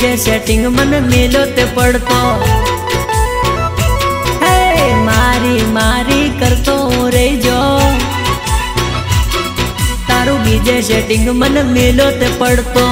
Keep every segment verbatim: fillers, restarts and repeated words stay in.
बीजे setting मन मेलो ते पड़तो हे मारी मारी करतो रही जो तारू बीजे सेटिंग मन मेलो ते पड़तो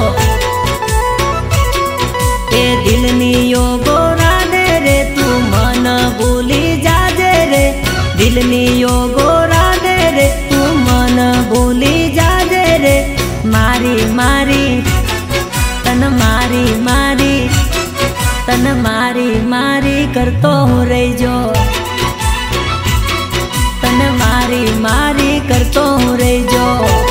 ए दिल नी योगो राधे रे तू मन भूली जाजे रे दिल नी योगो राधे रे तू मन भूली जाजे रे मारी मारी तन मारी मारी तन मारी मारी करतो हूँ रही जो तन मारी मारी करतो हूँ रही जो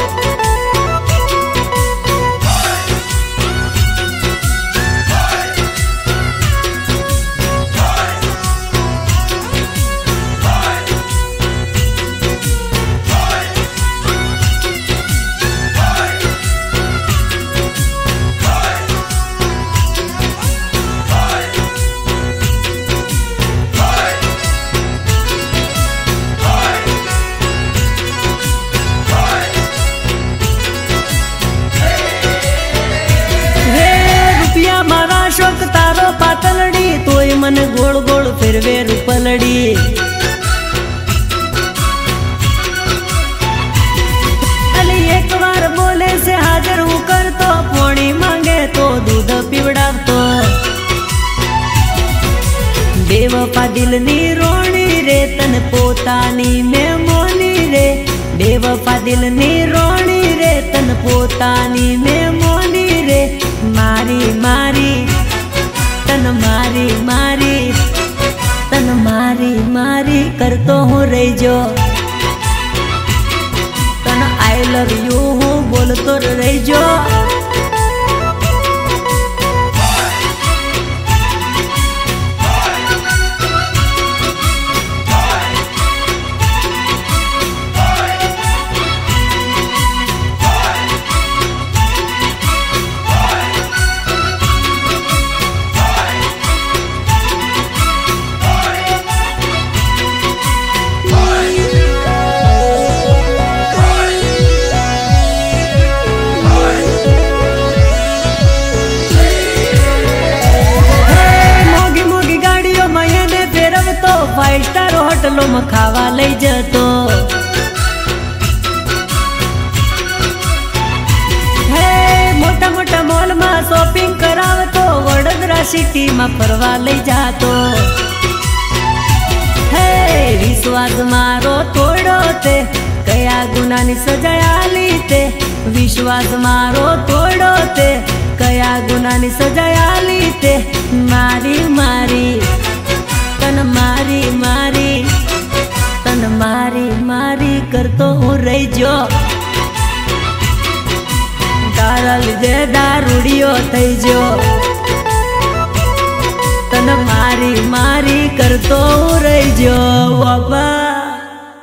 शोक तारो पातलड़ी तोय मन गोल गोल फिरवे रूपलड़ी अली एक बार बोले से हाजिर हूँ कर तो पानी मांगे तो दूध पीवड़ा तो बेवफा दिल नी रोणी रे तन पोतानी में मोनी रे बेवफा दिल नी रोणी रे तन पोतानी में मोनी रे मारी मारी तन मारी मारी तन मारी मारी करतो हूँ रही जो तन आई लव यू हूँ बोलतो रही जो फाइव स्टार होटलों में खावा ले जतो हे मोटा मोटा मॉल में शॉपिंग करावतो वडोदरा सिटी में फरवा ले जातो हे विश्वास मारो तोड़ो ते कया गुना नी सजाया ली ते विश्वास मारो तोड़ो ते कया गुना नी सजाया ली ते मारी मारी तन मारी मारी तन मारी मारी करतो हूँ रही जो तारा लीधे दारूडियो थई जो तन मारी मारी करतो हूँ रही जो बाबा।